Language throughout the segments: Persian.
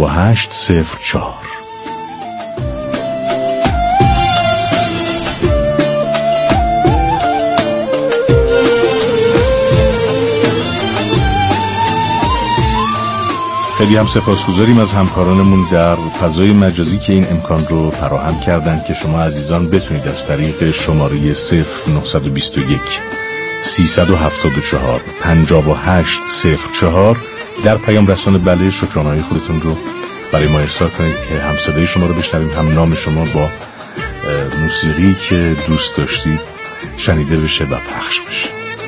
5804. خیلی هم سپاسگزاریم از همکارانمون در فضای مجازی که این امکان رو فراهم کردند که شما عزیزان بتونید از طریق شماره 0921 374 5804 در پیام رسان بله شکرانه‌های خودتون رو برای ما ارسال کنید که هم صدای شما رو بشنویم، هم نام شما با موسیقی که دوست داشتید شنیده بشه و پخش بشه.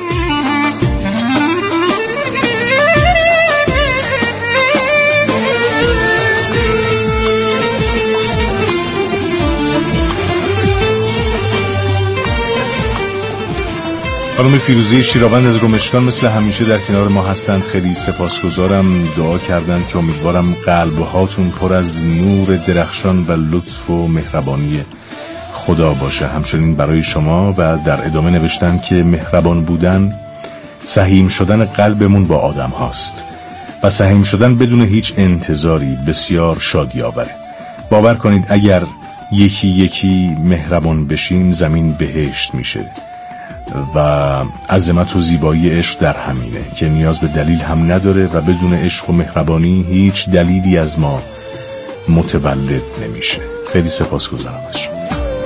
خانم فیروزه شیراوند از رومشکان مثل همیشه در کنار ما هستند. خیلی سپاسگزارم. دعا کردن که امیدوارم قلب‌هاتون پر از نور درخشان و لطف و مهربانی خدا باشه. همچنین برای شما و در ادامه نوشتن که مهربان بودن سهیم شدن قلبمون با آدم هاست و سهیم شدن بدون هیچ انتظاری بسیار شادی آوره. باور کنید اگر یکی یکی مهربان بشیم زمین بهشت میشه و عظمت و زیبایی عشق در همینه که نیاز به دلیل هم نداره و بدون عشق و مهربانی هیچ دلیلی از ما متولد نمیشه. خیلی سپاسگزارم از شما.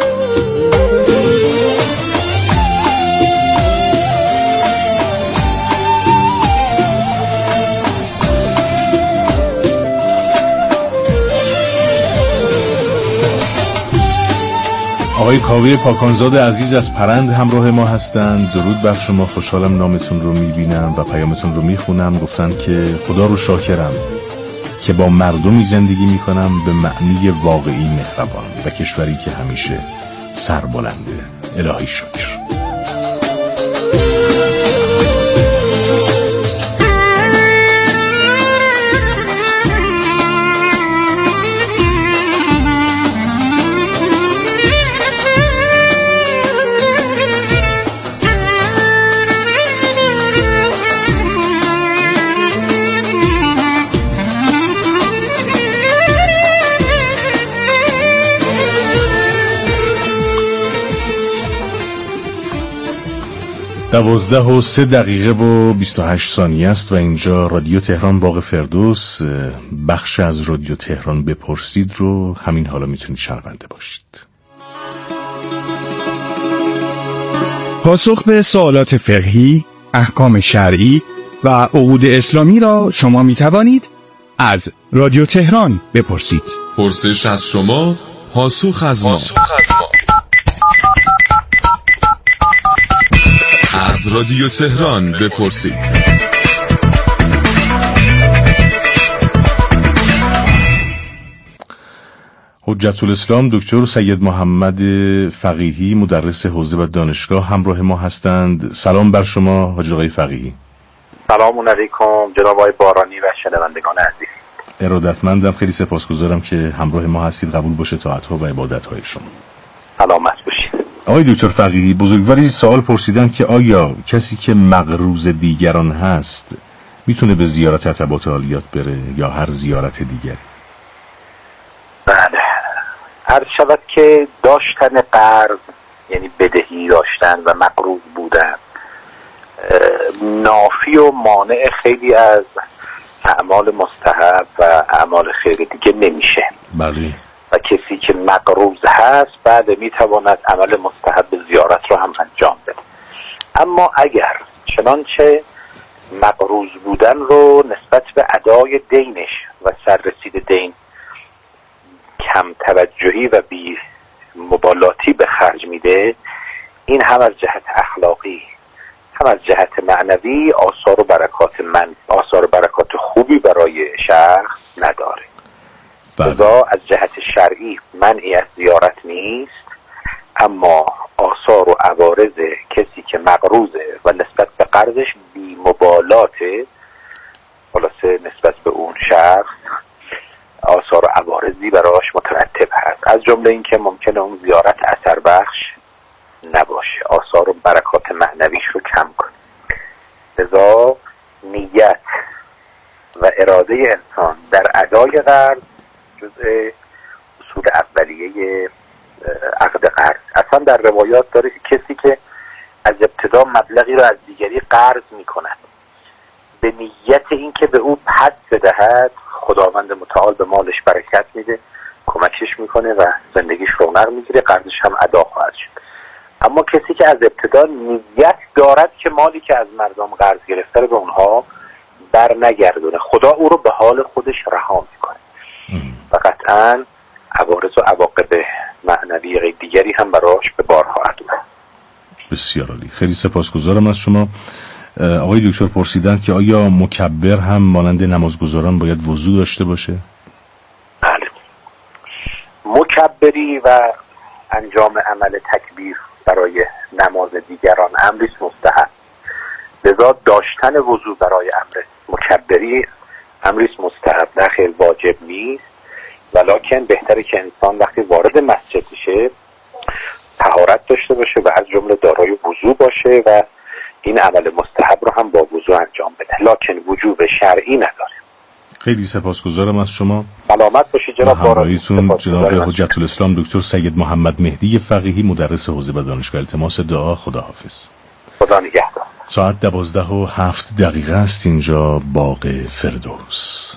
آقای کاوه پاکانزاد عزیز از پرند همراه ما هستند. درود بر شما، خوشحالم نامتون رو میبینم و پیامتون رو میخونم. گفتن که خدا رو شاکرم که با مردمی زندگی میکنم به معنی واقعی مهربان و کشوری که همیشه سربلنده. الهی شکر. دوازده و 3 دقیقه و 28 ثانیه است و اینجا رادیو تهران باغ فردوس. بخش از رادیو تهران بپرسید رو همین حالا میتونید شنونده باشید. پاسخ به سوالات فقهی، احکام شرعی و عقود اسلامی را شما میتوانید از رادیو تهران بپرسید. پرسش از شما، پاسخ از ما. از رادیو تهران بپرسید. حجت الاسلام دکتر سید محمد فقیهی مدرس حوزه و دانشگاه همراه ما هستند. سلام بر شما حاج آقای فقیهی. سلام علیکم جناب آقای بارانی و شنوندگان عزیز. ارادتمندم، خیلی سپاسگزارم که همراه ما هستید. قبول باشه طاعت‌ها و عبادت‌های شما. سلامت باشید. آقای دکتر فقیهی، بزرگواری سوال پرسیدن که آیا کسی که مغروض دیگران هست میتونه به زیارت عتبات عالیات بره یا هر زیارت دیگری؟ بله، عرض شود که داشتن قرض یعنی بدهی داشتن و مغروض بودن نافی و مانع خیلی از اعمال مستحب و اعمال خیر دیگه نمیشه. بله. و کسی که مغروض هست بعد میتواند عمل مستحب زیارت رو هم انجام بده. اما اگر چنانچه مغروض بودن رو نسبت به ادای دینش و سررسید دین کم توجهی و بی مبالاتی به خرج میده، این هم از جهت اخلاقی هم از جهت معنوی آثار و برکات خوبی برای شخص نداره. لذا از جهت شرعی منعی از زیارت نیست، اما آثار و عوارض کسی که مقروضه و نسبت به قرضش بی مبالاته، خلاصه نسبت به اون شخص آثار و عوارضی براش مترتب هست. از جمله این که ممکنه اون زیارت اثر بخش نباشه، آثار و برکات معنویش رو کم کنه. لذا نیت و اراده انسان در ادای قرض جزء اصول اولیه عقد قرض. اصلا در روایات داره که کسی که از ابتدا مبلغی رو از دیگری قرض میکند به نیت اینکه به او پس بدهد، خداوند متعال به مالش برکت میده، کمکش میکنه و زندگیش رونق میگیره، قرضش هم ادا خواهد شد. اما کسی که از ابتدا نیت دارد که مالی که از مردم قرض گرفته رو به اونها بر نگردونه، خدا او رو به حال خودش رها میکنه و قطعاً عوارض و عواقب معنوی دیگری هم براش به بار خواهد اومد. بسیار عالی، خیلی سپاسگزارم از شما. آقای دکتر پرسیدن که آیا مکبر هم مانند نمازگزاران باید وضو داشته باشه؟ بله، مکبری و انجام عمل تکبیر برای نماز دیگران امری مستحب، لذا داشتن وضو برای امر مکبری امری مستحب، نه خیلی واجب نیست، ولکن بهتره که انسان وقتی وارد مسجد میشه طهارت داشته باشه و از جمله دارای وضو باشه و این عمل مستحب رو هم با وضو انجام بده، لکن وجوب شرعی نداره. خیلی سپاسگزارم از شما. سلامت باشید جناب همراهیتون جناب حجت الاسلام دکتر سید محمد مهدی فقیهی، مدرس حوزه و دانشگاه. التماس دعا. خداحافظ. خدا نگهدار. ساعت 12:07 است. اینجا باغ فردوس.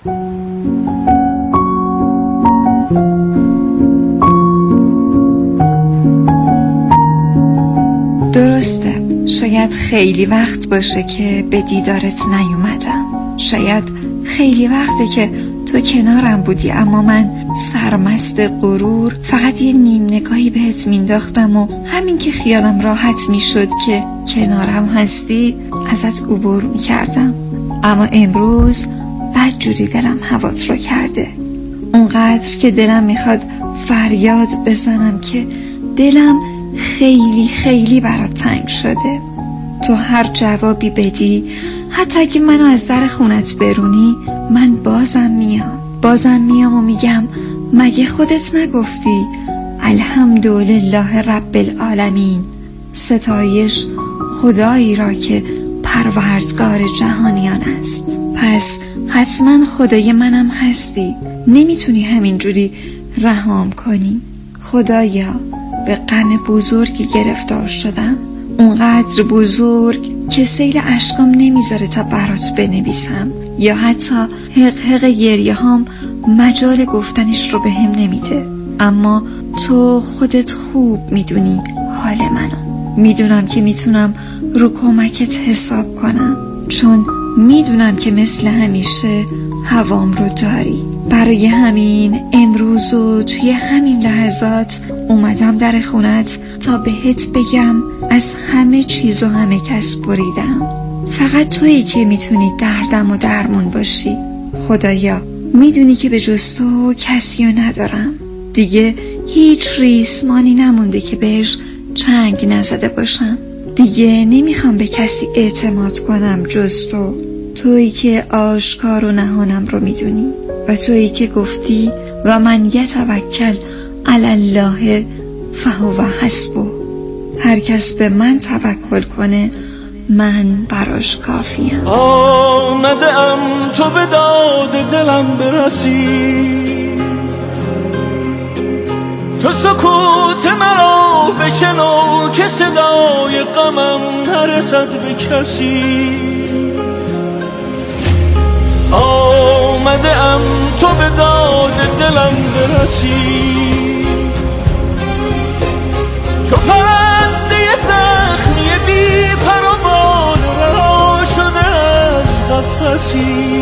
درسته، شاید خیلی وقت باشه که به دیدارت نیومدم، شاید خیلی وقته که تو کنارم بودی اما من سرمست غرور فقط یه نیم نگاهی بهت مینداختم و همین که خیالم راحت میشد که کنارم هستی ازت عبور میکردم. اما امروز بدجوری دلم هوات رو کرده، اونقدر که دلم میخواد فریاد بزنم که دلم خیلی خیلی برات تنگ شده. تو هر جوابی بدی، حتی اگه منو از در خونت برونی، من بازم میام و میگم مگه خودت نگفتی الحمدلله رب العالمین، ستایش خدایی را که پروردگار جهانیان است. پس حتما خدای منم هستی، نمیتونی همینجوری رهام کنی. خدایا به غم بزرگی گرفتار شدم، اونقدر بزرگ که سیل اشکام نمیذاره تا برات بنویسم، یا حتی حق گریه هام مجال گفتنش رو به هم نمیده. اما تو خودت خوب میدونی حال منو، میدونم که میتونم رو کمکت حساب کنم، چون میدونم که مثل همیشه هوام رو داری. برای همین امروز و توی همین لحظات اومدم در خونت تا بهت بگم از همه چیز و همه کس بریدم. فقط تویی که میتونی دردم و درمون باشی. خدایا میدونی که به جز تو کسی رو ندارم، دیگه هیچ ریسمانی نمونده که بهش چنگ نزده باشم، دیگه نمیخوام به کسی اعتماد کنم جز تو. تویی که آشکار و نهانم رو میدونی و تویی که گفتی و من یتوکل علی الله فهو حسبه، هر کس به من توکل کنه من براش کافیم. آمده ام تو به داد دلم برسی، تو سکوت مرا بشنو که صدای غمم نرسد به کسی. آمده ام تو به داد دلم برسی، چو پرنده زخمی بی پر و بال رها شده از قفسی.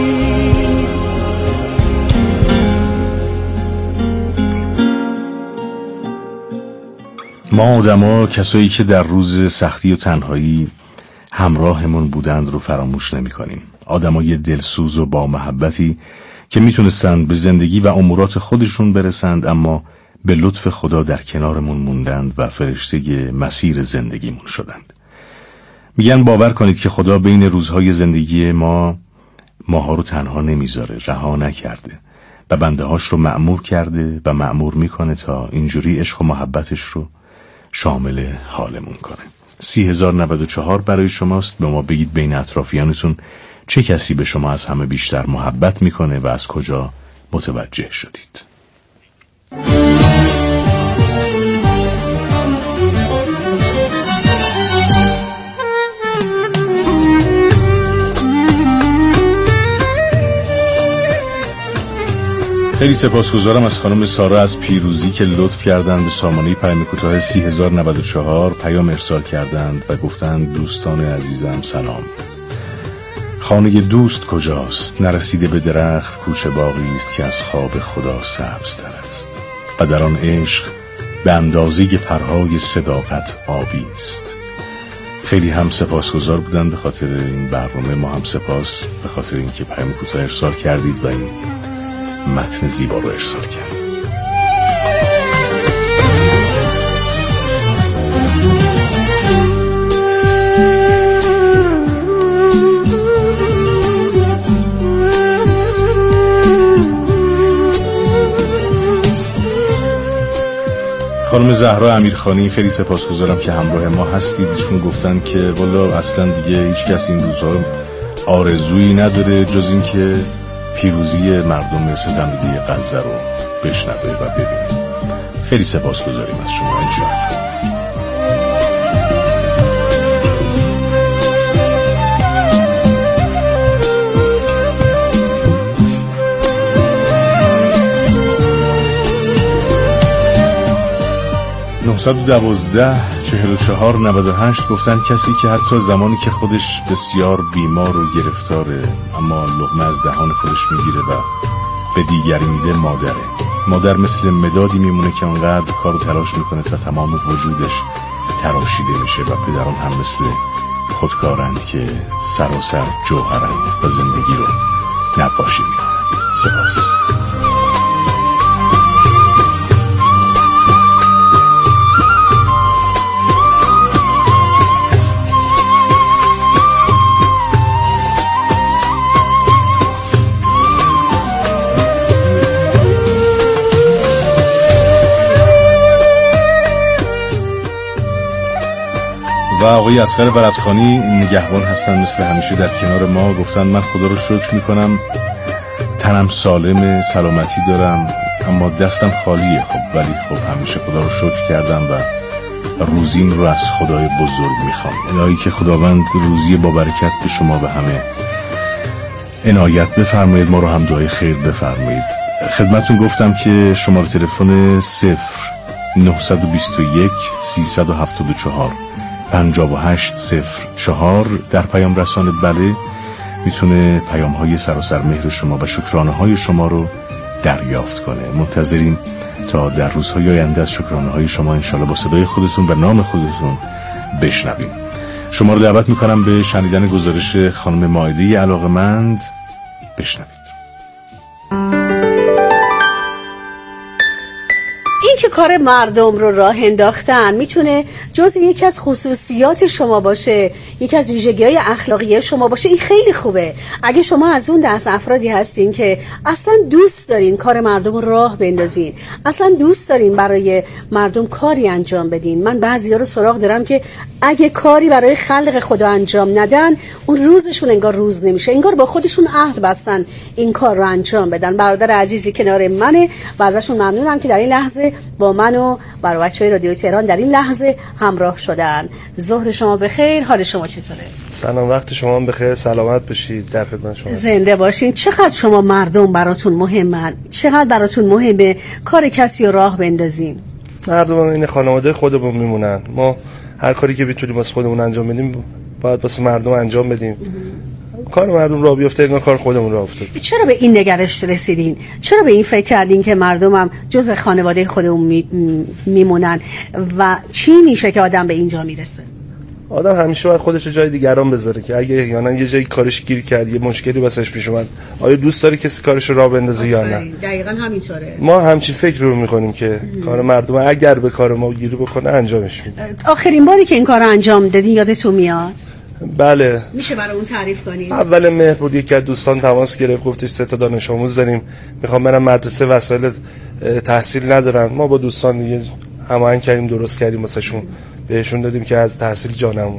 ما آدما کسایی که در روز سختی و تنهایی همراهمون بودند رو فراموش نمی کنیم. آدمای دلسوز و با محبتی که میتونستند به زندگی و امورات خودشون برسند، اما به لطف خدا در کنارمون موندند و فرشته مسیر زندگیمون شدند. میگن باور کنید که خدا بین روزهای زندگی ماها رو تنها نمیذاره، رها نکرده و بنده هاش رو مأمور کرده و مأمور میکنه تا اینجوری عشق و محبتش رو شامل حالمون کنه. 30,094 برای شماست. به ما بگید بین اطرافیانتون چه کسی به شما از همه بیشتر محبت میکنه و از کجا متوجه شدید. خیلی سپاسگزارم از خانم سارا از پیروزی که لطف کردند به سامانه پیام کوتاه 3094 پیام ارسال کردند و گفتند دوستان عزیزم سلام. خانه دوست کجاست؟ نرسیده به درخت کوچه باغی است که از خواب خدا سبزتر است و در آن عشق به اندازه پرهای صداقت آبی است. خیلی هم سپاسگزار بودن به خاطر این برنامه، ما هم سپاس به خاطر اینکه پیام کوتاه ارسال کردید و این متن زیبا رو ارسال کرد. خانم زهرا امیرخانی خیلی سپاسگزارم که همراه ما هستید. ایشون گفتن که والا اصلا دیگه هیچ کس این روزها آرزویی نداره جز این که پیروزی مردم ستمدیده غزه رو بشنوه و ببینه. خیلی سپاسگزاریم از شما. انشاءالله. (912) 4498 گفتن کسی که حتی زمانی که خودش بسیار بیمار و گرفتاره اما لقمه از دهان خودش میگیره و به دیگری میده مادر مثل مدادی میمونه که اونقدر کار و تلاش میکنه تا تمام وجودش تراشیده میشه و پدران هم مثل خودکارند که سراسر جوهرند و زندگی رو نقاشی میکنند. سپاس. و آقای اصغر برادخانی نگهبان هستن مثل همیشه در کنار ما. گفتن من خدا رو شکر میکنم تنم سالم، سلامتی دارم اما دستم خالیه. خب ولی خب همیشه خدا رو شکر کردم و روزیم رو از خدای بزرگ میخوام. الهی که خداوند روزی با برکت به شما و همه عنایت بفرمایید، ما رو هم دعای خیر بفرمایید. خدمتون گفتم که شماره تلفن 0921 374 5804 در پیام رسانه بله میتونه پیام های سراسر مهر شما و شکرانه های شما رو دریافت کنه. منتظریم تا در روزهای آینده از شکرانه های شما انشالله با صدای خودتون و نام خودتون بشنویم. شما رو دعوت میکنم به شنیدن گزارش خانم مائده علاقه‌مند. بشنوید. این که کار مردم رو راه انداختن میتونه جز یکی از خصوصیات شما باشه، یکی از ویژگی‌های اخلاقی شما باشه. این خیلی خوبه. اگه شما از اون دست افرادی هستین که اصلا دوست دارین کار مردم رو راه بندازین، اصلا دوست دارین برای مردم کاری انجام بدین. من بعضیا رو سراغ دارم که اگه کاری برای خلق خدا انجام ندن اون روزشون انگار روز نمیشه، انگار با خودشون عهد بستن این کار رو انجام بدن. برادر عزیزی کنار منه و ازشون ممنونم که در این لحظه با من و برای بچه‌های رادیو تهران در این لحظه همراه شدن. ظهر شما بخیر، حال شما چطوره؟ سلام، وقت شما بخیر، سلامت باشید، در خدمت شما. زنده باشین. چقدر شما مردم براتون مهمن؟ چقدر براتون مهمه کار کسی رو راه بندازین؟ مردم این خانواده خودمون میمونن. ما هر کاری که بتونیم واسه خودمون انجام بدیم باید واسه مردم انجام بدیم. کار مردم راه بیفته انگار کار خودمون راه افتاد. چرا به این نگرش رسیدین؟ چرا به این فکر کردین که مردم هم جز خانواده خودمون میمونن و چی میشه که آدم به اینجا میرسه؟ آدم همیشه باید خودش جای دیگران بذاره که اگه احیانا یه جایی کارش گیر کرد، یه مشکلی واسش پیش اومد، آیا دوست داره کسی کارش رو راه بندازه یا نه؟ دقیقاً همینطوره. ما همچین فکر رو میکنیم که کار مردم اگر به کار ما گیر بکنه انجامش میده. آخرین باری که این کارو انجام دادین یادتون میاد؟ بله. میشه برای اون تعریف کنین؟ اول مهر بود، یکی از دوستان تماس گرفت، گفتش 3 تا دانش آموز داریم میخوام برم مدرسه، وسایل تحصیل ندارن. ما با دوستان دیگه هماهنگ کردیم، درست کردیم واسهشون، بهشون دادیم که از تحصیل جا نمونن.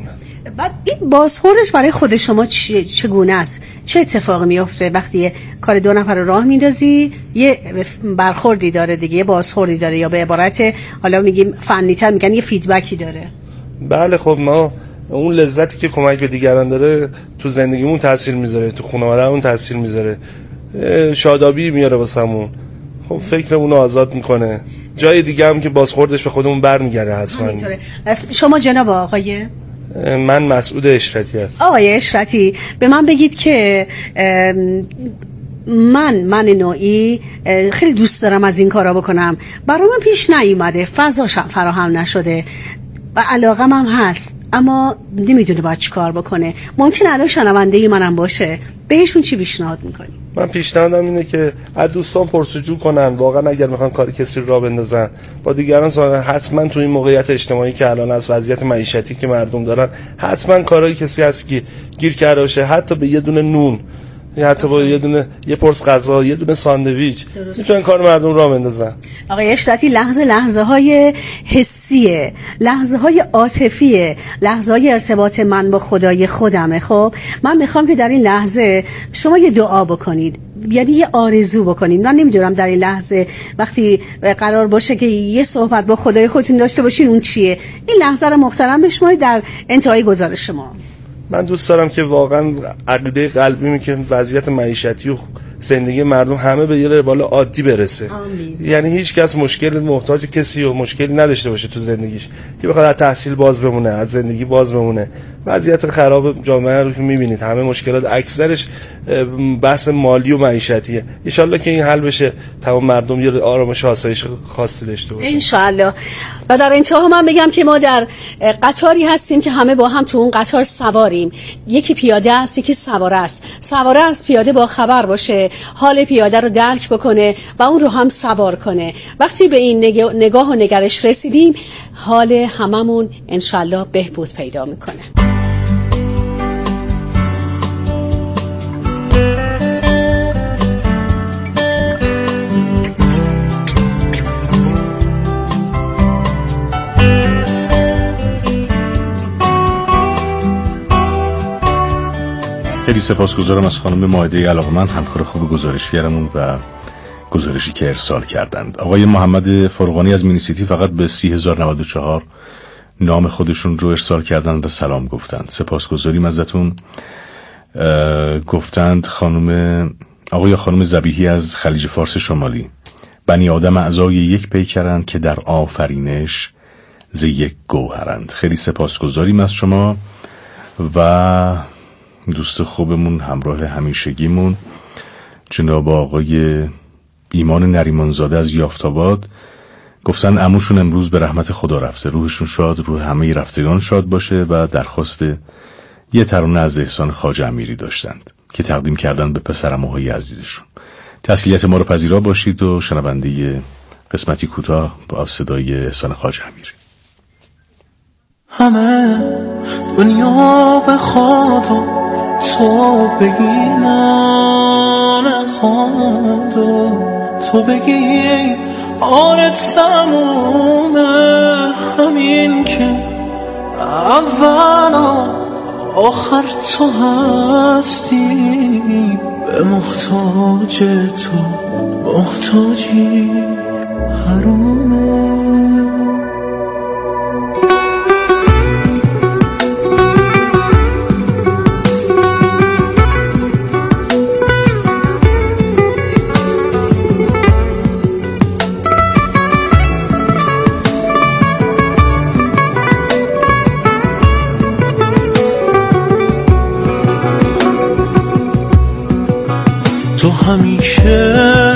بعد این بازخوردش برای خود شما چگونه است؟ چه اتفاقی میفته وقتی یه کار 2 نفر رو راه میندازی؟ یه برخوردی داره دیگه، یه بازخوردی داره، یا به عبارت حالا میگیم فنی‌تر میگن یه فیدبکی داره. بله خب ما اون لذتی که کمک به دیگران داره تو زندگیمون تاثیر میذاره، تو خانواده‌مون تاثیر میذاره، شادابی میاره واسمون، خب فکرمون رو آزاد میکنه. جای دیگه هم که بازخوردش به خودمون برمیگره حتما. شما جناب آقای؟ من مسعود اشرتی هستم. آقای اشرتی به من بگید که من نوعی خیلی دوست دارم از این کارا بکنم، برای من پیش نیومده، فضا فراهم نشده و علاقم هم هست، اما نمیدونه باید چی کار بکنه. ممکن الان شنونده منم باشه، بهشون چی پیشنهاد میکنی؟ من پیشنهادم اینه که از دوستان پرسجو کنن، واقعا اگر میخوان کاری کسی رو راه بندازن با دیگران حتما تو این موقعیت اجتماعی که الان از وضعیت معیشتی که مردم دارن، حتما کارهای کسی هست که گیر کرده باشه، حتی به یه دونه نون، حتی با یه پرس غذا، یه دونه ساندویچ میتونن کار مردم راه بندازن. آقای اشرتی لحظه های حسیه، لحظه های عاطفیه، لحظه های ارتباط من با خدای خودمه. خب من میخوام که در این لحظه شما یه دعا بکنید، یعنی یه آرزو بکنید. من نمیدونم در این لحظه وقتی قرار باشه که یه صحبت با خدای خودتون داشته باشین اون چیه. این لحظه رو محترم بشمارید در انتهای گزارش شما. من دوست دارم که واقعا عقیده قلبیمه که وضعیت معیشتی و زندگی مردم همه به یه روال عادی برسه. یعنی هیچ کس مشکل محتاج کسی و مشکلی نداشته باشه تو زندگیش که بخواد از تحصیل باز بمونه، از زندگی باز بمونه. وضعیت خراب جامعه رو که می‌بینید، همه مشکلات اکثرش بحث مالی و معیشتیه. ان شاءالله که این حل بشه، تمام مردم یه آرامش و آسایش خاصی داشته باشن ان شاءالله. و در انتها من بگم که ما در قطاری هستیم که همه با هم تو اون قطار سواریم. یکی پیاده است، یکی سواره است. سواره است پیاده با خبر باشه، حال پیاده رو درک بکنه و اون رو هم سوار کنه. وقتی به این نگاه و نگرش رسیدیم، حال هممون انشالله بهبود پیدا میکنه. خیلی سپاسگزارم از خانم مائده علاقمند، همکار خوب گزارشگرمون و گزارشی که ارسال کردند. آقای محمد فرغانی از مینیسیتی فقط به 30,094 نام خودشون رو ارسال کردند و سلام گفتند. سپاسگزاریم ازتون. گفتند خانم ذبیحی از خلیج فارس شمالی: بنی آدم اعضای یک پیکرند که در آفرینش ز یک گوهرند. خیلی سپاسگزاریم از شما. و دوست خوبمون، همراه همیشگیمون، جناب آقای ایمان نریمانزاده از یافت‌آباد، گفتن عموشون امروز به رحمت خدا رفته، روحشون شاد، روح همه رفتگان شاد باشه و درخواست یه ترانه از احسان خواجه امیری داشتند که تقدیم کردن به پسر عموهای عزیزشون. تسلیت ما رو پذیرا باشید و شنونده قسمتی کوتاه با صدای احسان خواجه امیری. همه دنیا بخواد و تو بگی نه نخواد و تو بگی آره تمومه، همین که اول و آخر تو هستی، به محتاج تو محتاجی حرومه. تو همیشه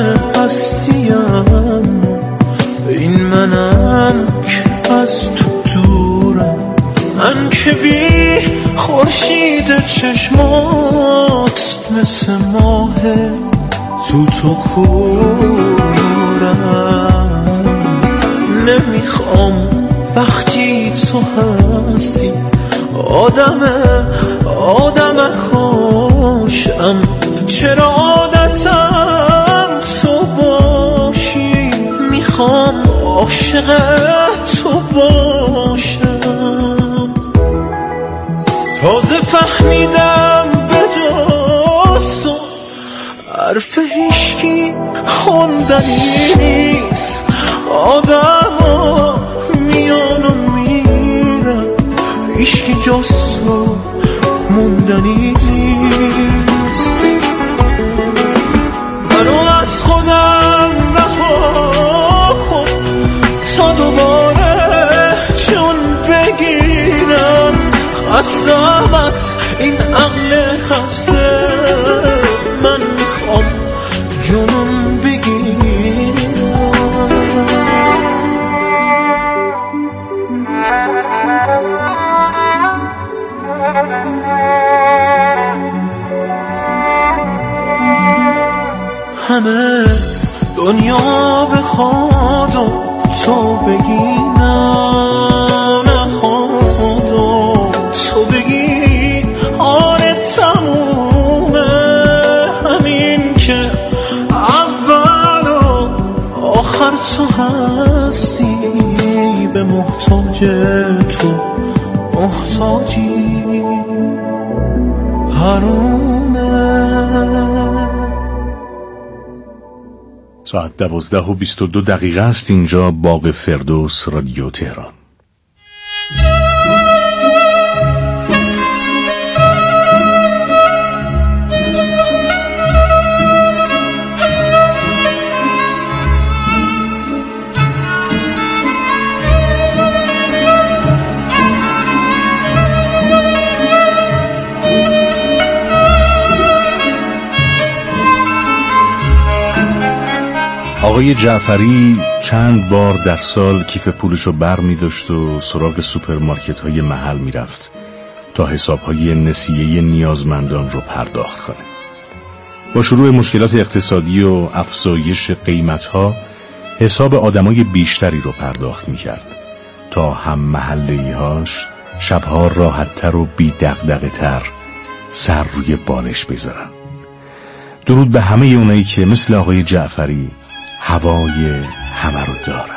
هستیم، این منم که از تو دورم، من که بی خورشید چشمات مثل ماه تو کورم. نمیخوام وقتی تو هستی آدم خوشم، چرا عادتم تو باشی، میخوام عاشق تو باشم. تازه فهمیدم به جز تو حرف هیچکی خوندنی نیست. آدم ها میان و میرن، هیچکی جز تو موندنی نیست. منو از خودم رها کن تا دوباره چون بگیرم. خستم از این عقل خسته، من میخوام جنون بگیرم. همه دنیا بخواد و تو بگی نه نخواد و تو بگی آره تمومه. همین که اول و آخر تو هستی، به محتاج تو محتاجی حرومه. ساعت 12:22 است. اینجا باغ فردوس، رادیو تهران. آقای جعفری چند بار در سال کیف پولشو بر می داشت و سراغ سوپرمارکت های محل می رفت تا حساب های نسیه نیازمندان رو پرداخت کنه. با شروع مشکلات اقتصادی و افزایش قیمت ها حساب آدمای بیشتری رو پرداخت می کرد تا هم محله‌ای هاش شبها راحت تر و بی دغدغه تر سر روی بالش بذارن. درود به همه اونایی که مثل آقای جعفری هوای همه رو دارن.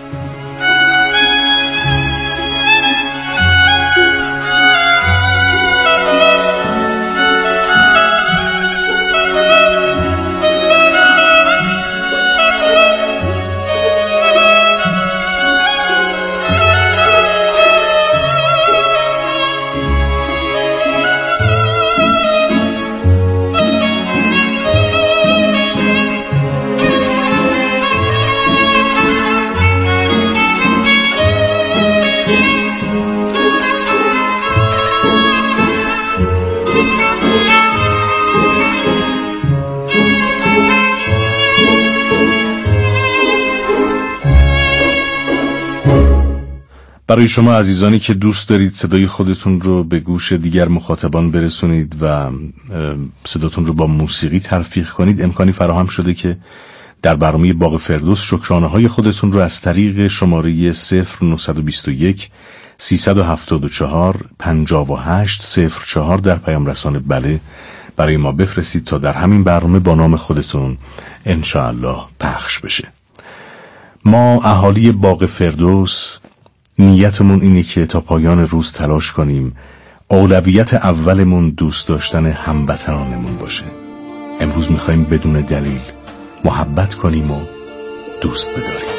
برای شما عزیزانی که دوست دارید صدای خودتون رو به گوش دیگر مخاطبان برسونید و صداتون رو با موسیقی تلفیق کنید، امکانی فراهم شده که در برنامه باغ فردوس شکرانه های خودتون رو از طریق شماره 0921 374 5804 در پیام رسانه بله برای ما بفرستید تا در همین برنامه با نام خودتون انشاءالله پخش بشه. ما اهالی باغ فردوس نیتمون اینه که تا پایان روز تلاش کنیم اولویت اولمون دوست داشتن هموطنانمون باشه. امروز میخوایم بدون دلیل محبت کنیم و دوست بداریم.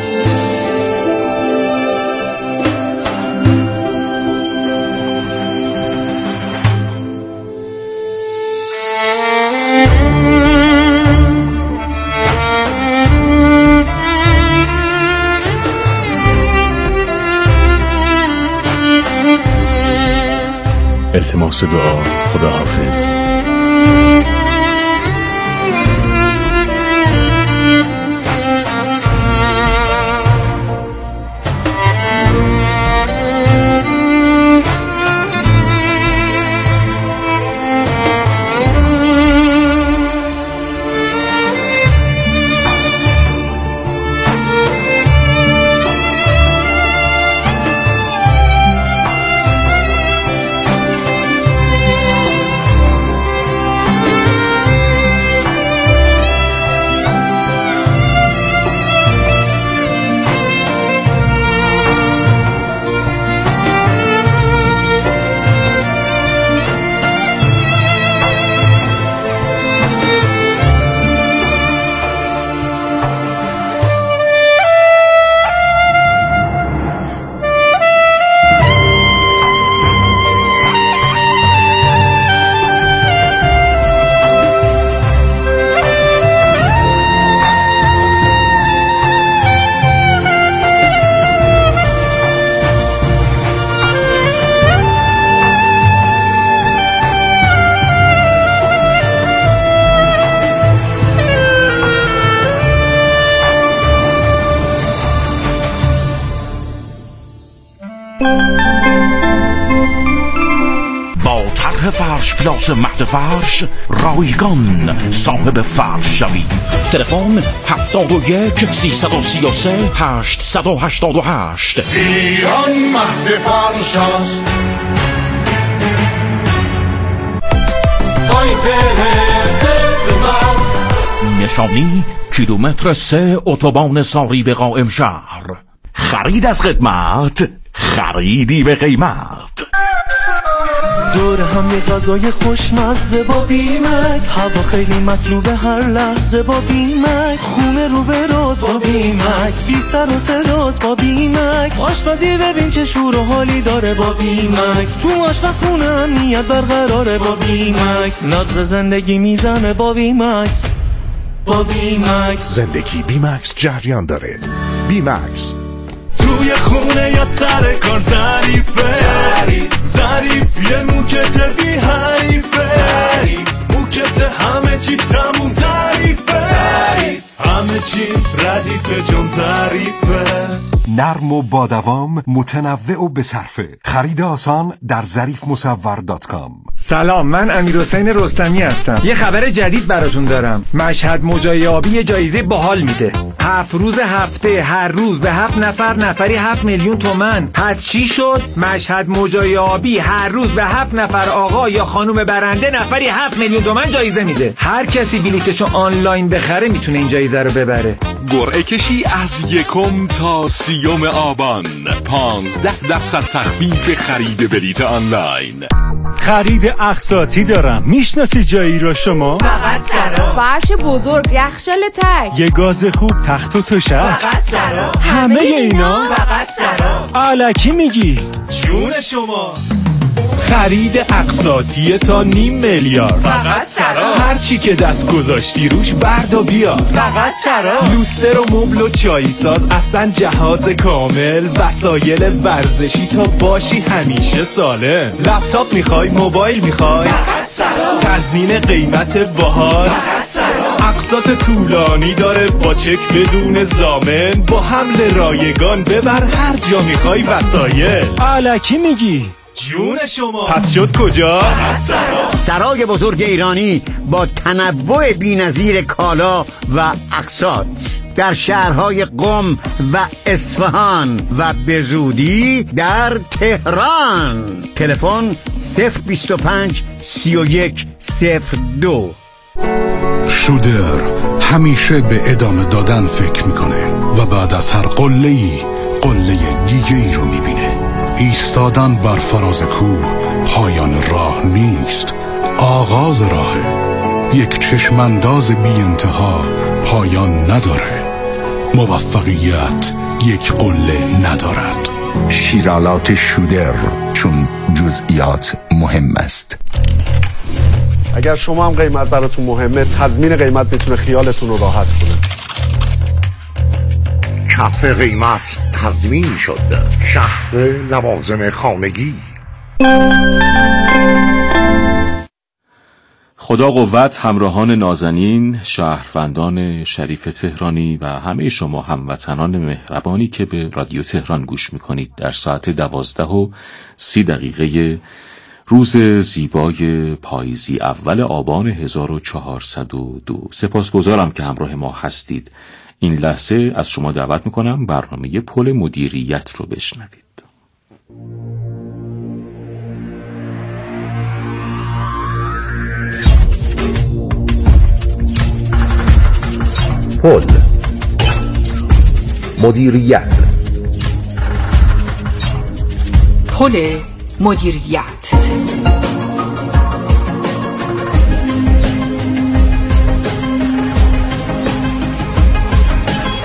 التماس دعا. خداحافظ. صبح فرش پلاس مهد فرش رایگان صاحب فرش شوی. تلفن 71 333 888. ایران مهد فرش است. نشانی کیلومتر 3 اتوبان ساری به قائم شهر. خرید از خدمت، خریدی به قیمت. دور هم یه غذای خوشمزه با بیمکس، هوا خیلی مطلوبه هر لحظه با بیمکس، خونه رو به راز با بیمکس، بی سر و صداست با بیمکس، آشپزی ببین چه شور و حالی داره با بیمکس، تو آشپزخونه امنیت برقراره با بیمکس، نبض زندگی میزنه با بیمکس. با بیمکس زندگی بیمکس جریان داره. بیمکس توی خونه یا سر کار ظریفه، ظریف یه موکت بی حریفه، موکت همه چی تموم ظریفه، همه چی ردیفه جون ظریفه، نرم و با دوام، متنوع و بصرفه. خرید آسان در ظریفمصور.com. سلام، من امیرحسین رستمی هستم. یه خبر جدید براتون دارم. مشهد مجای آبی یه جایزه باحال میده. 7 روز هفته هر روز به 7 نفر نفری 7 میلیون تومان. پس چی شد؟ مشهد مجای آبی هر روز به 7 نفر آقا یا خانم برنده نفری 7 میلیون تومان جایزه میده. هر کسی بلیتشو آنلاین بخره میتونه این جایزه رو ببره. قرعه کشی از 1 تا 30 آبان. 15% تخفیف خرید بلیت آنلاین. خرید اقساطی دارم. میشناسی جایی رو شما؟ فقط سرا. فرش بزرگ، یخچال تک، یه گاز خوب، تخت و تشک. فقط سرا. همه اینا فقط سرا. الکی میگی؟ جون شما. خرید اقساطی تا 500 میلیارد. فقط سرا. هر چی که دست گذاشتی روش بردا بیار. فقط سرا. لوستر و مبل و چای ساز، اصلا جهاز کامل، وسایل ورزشی تا باشی همیشه سالم. لپتاپ میخوای، موبایل میخوای، فقط سرا. تضمین قیمت باحال، فقط سرا. اقساط طولانی داره با چک بدون ضامن، با حمل رایگان ببر هر جا میخوای وسایل. الکی میگی؟ جون شما. پس شد کجا؟ سرای بزرگ ایرانی با تنوع بی‌نظیر کالا و اقساط در شهرهای قم و اصفهان و به زودی در تهران. تلفن 025 31 02. شودر همیشه به ادامه دادن فکر میکنه و بعد از هر قله‌ای قله دیگه ای رو میبینه. ایستادن بر فراز کوه پایان راه نیست، آغاز راهه. یک چشمانداز بی انتها پایان نداره. موفقیت یک قله ندارد. شیرالات شودر، چون جزئیات مهم است. اگر شما هم قیمت براتون مهمه، تضمین قیمت میتونه خیالتون رو راحت کنه. کف قیمت تضمین شد. شهر لوازم خانگی. خدا قوت همراهان نازنین، شهروندان شریف تهرانی و همه شما هموطنان مهربانی که به رادیو تهران گوش میکنید در ساعت 12:30 روز زیبای پاییزی اول آبان 1402. سپاسگزارم که همراه ما هستید. این لحظه از شما دعوت میکنم برنامه پل مدیریت رو بشنوید. پل مدیریت. پل مدیریت.